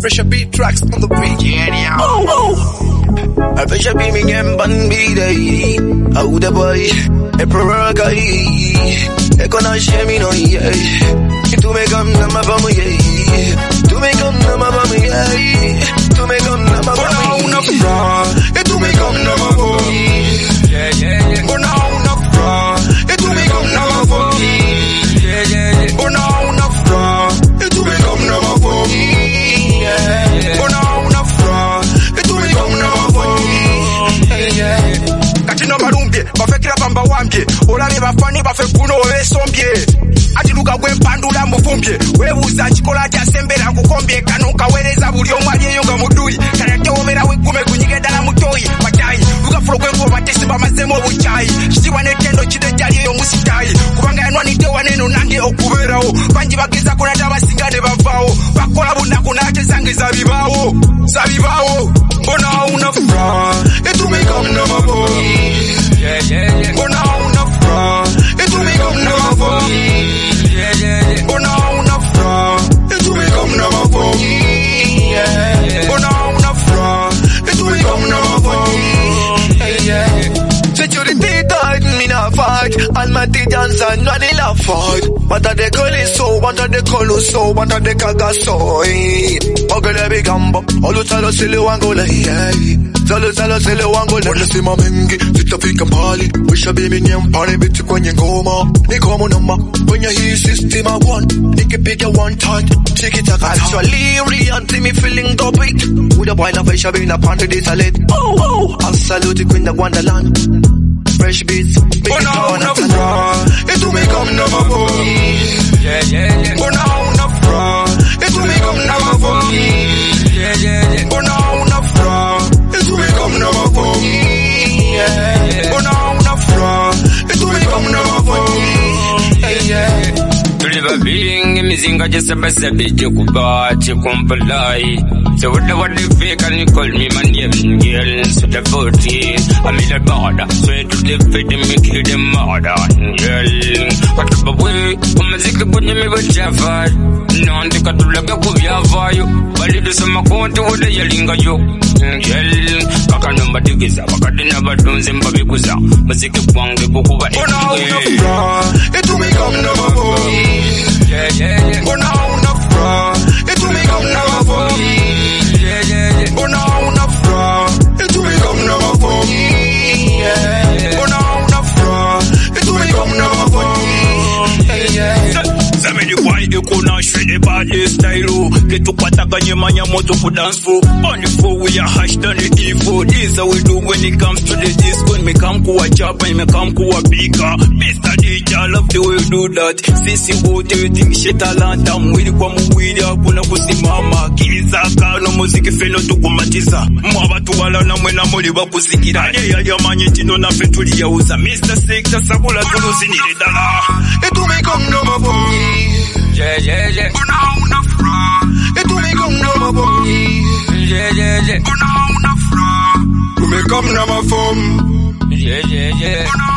Pressure beat tracks on the beat. Yeah. I pressure beat me game band day. How the boy, a proroga. I gonna share me no yeah. To make up number from yeah. To make up number from yeah. To make up number from yeah. To make up number from yeah. Oh no, no fraud. To make up number from yeah. Oh no, no fraud. To make up number from yeah. Oh no, no fraud. To make up number from yeah. Kati no malumbye, bafekira bamba wambye. Olale bafani bafekuno wesombye. Atiluka gwempandula mufumbye. Webuza chikola kya sembera nkukombye. Kanuka wereza buli omwali eyonga muduyi. Kalete omera wekume kunyige dala mutoyi. Machayi, luka fulo gwenko batesi bamazemo buchayi. Kisiwa netendo chide jali eyo musitayi. Kubanga yanwanite waneno nange okuberawo. Banji bageza kunata basingane bavaawo. Bakola bunaku nate zange zabibawo. Zabibawo. Mbona una fraud. Etu make up number four. Yeah. Mbona una fraud. Etu make up number four. Yeah. Mbona una fraud. Etu make up number four. Yeah. Mbona una fraud. Etu make up number four. Yeah. Security tight, me not fight. Almighty Johnson, not in love fight. What are they calling so? What are they calling so? What are they calling so? Ogele bigambo, olu salo sile wangola yeah. Salo sile wangola. Wala sima mengi, sitafika mbali. Wisha bimi nyempane biti kwenye ngoma. Nikomu noma, kwenye hii system I want. Nikipiga one touch, tiki-taka. Actually, reality me feeling the beat. With a boy na wisha bimi na pante di salad. Oh, I'll salute Queen the Wonderland. Fresh beats, big town and fraud. Etu make up number four. Yeah. Oh no, no fraud. Etu make up number four. Yeah. Oh no, no fraud. Etu make up number four. Yeah. Oh no, no fraud. Etu make up number four. Yeah. Tuliva being imizinga jesabasabi jekuba chekumpalai. So what they fake and you call me my name girl. So the 40 I made a border. So I do the fit and make you the murder girl. What the way umazika kwenye mibachafa. Naandika tulaga kuvyavayo. Bali dusoma konti wada yalinga yo girl. Kaka namba digiza wakati nabatunze mbabikuza. Maziki kwange kukuba Bona una fraud. Etu make up number four. Yeah. Bona una fraud. Etu make up number four. Yeah. Bona una fraud. Etu make up number four. Yeah. Bona una fraud. Etu make up number four. Yeah. Zameni kwa ikuna shwede body style. Get to Pataganya manya moto for dance for. Only for we are hash done the evil. This how we do when it comes to the disco. When me come kuwa chapa, me come kuwa bika. Mr. DJ, I love the way you do that. Sisi wote you think shit talanta. Mwili kwa mwili hakuna kusimama. Kiza kano muziki feno tukumatiza. Mwabatu wala na mwena moli wakusikira. Yali ya manyetino na fetuli ya uza. Mr. Sector sabula tulusi niredala. Etu make up number four. Yeah. Bona una fraud. Etu make up number four. Yeah. Bona una fraud. To make up number four. Yeah.